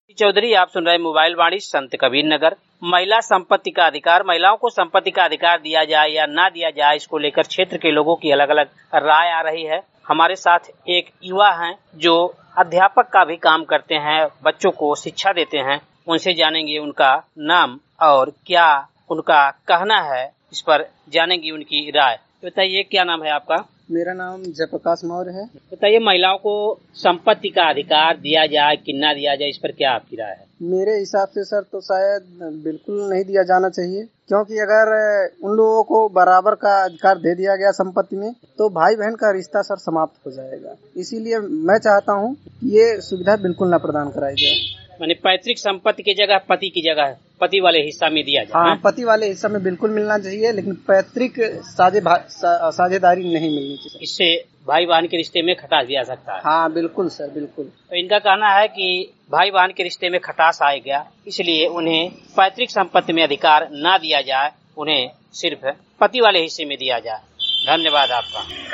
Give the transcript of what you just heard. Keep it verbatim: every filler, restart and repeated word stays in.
चौधरी, आप सुन रहे मोबाइल वाणी संत कबीर नगर। महिला संपत्ति का अधिकार, महिलाओं को संपत्ति का अधिकार दिया जाए या ना दिया जाए, इसको लेकर क्षेत्र के लोगों की अलग अलग राय आ रही है। हमारे साथ एक युवा हैं जो अध्यापक का भी काम करते हैं, बच्चों को शिक्षा देते हैं। उनसे जानेंगे उनका नाम और क्या उनका कहना है, इस पर जानेंगे उनकी राय। बताइए, क्या नाम है आपका? मेरा नाम जयप्रकाश मौर्य है। बताइए, महिलाओं को संपत्ति का अधिकार दिया जाए कि ना दिया जाए, इस पर क्या आपकी राय है? मेरे हिसाब से सर तो शायद बिल्कुल नहीं दिया जाना चाहिए, क्योंकि अगर उन लोगों को बराबर का अधिकार दे दिया गया संपत्ति में तो भाई बहन का रिश्ता सर समाप्त हो जाएगा। इसीलिए मैं चाहता हूँ कि ये सुविधा बिल्कुल न प्रदान कराई जाए। माने पैतृक संपत्ति की जगह पति की जगह पति वाले हिस्सा में दिया जाए। हाँ, पति वाले हिस्सा में बिल्कुल मिलना चाहिए, लेकिन पैतृक साझे सा, साझेदारी नहीं मिलनी चाहिए। इससे भाई बहन के रिश्ते में खटास भी आ सकता है। हाँ बिल्कुल सर, बिल्कुल। तो इनका कहना है कि भाई बहन के रिश्ते में खटास आएगा, इसलिए उन्हें पैतृक संपत्ति में अधिकार ना दिया जाए, उन्हें सिर्फ पति वाले हिस्से में दिया जाए। धन्यवाद आपका।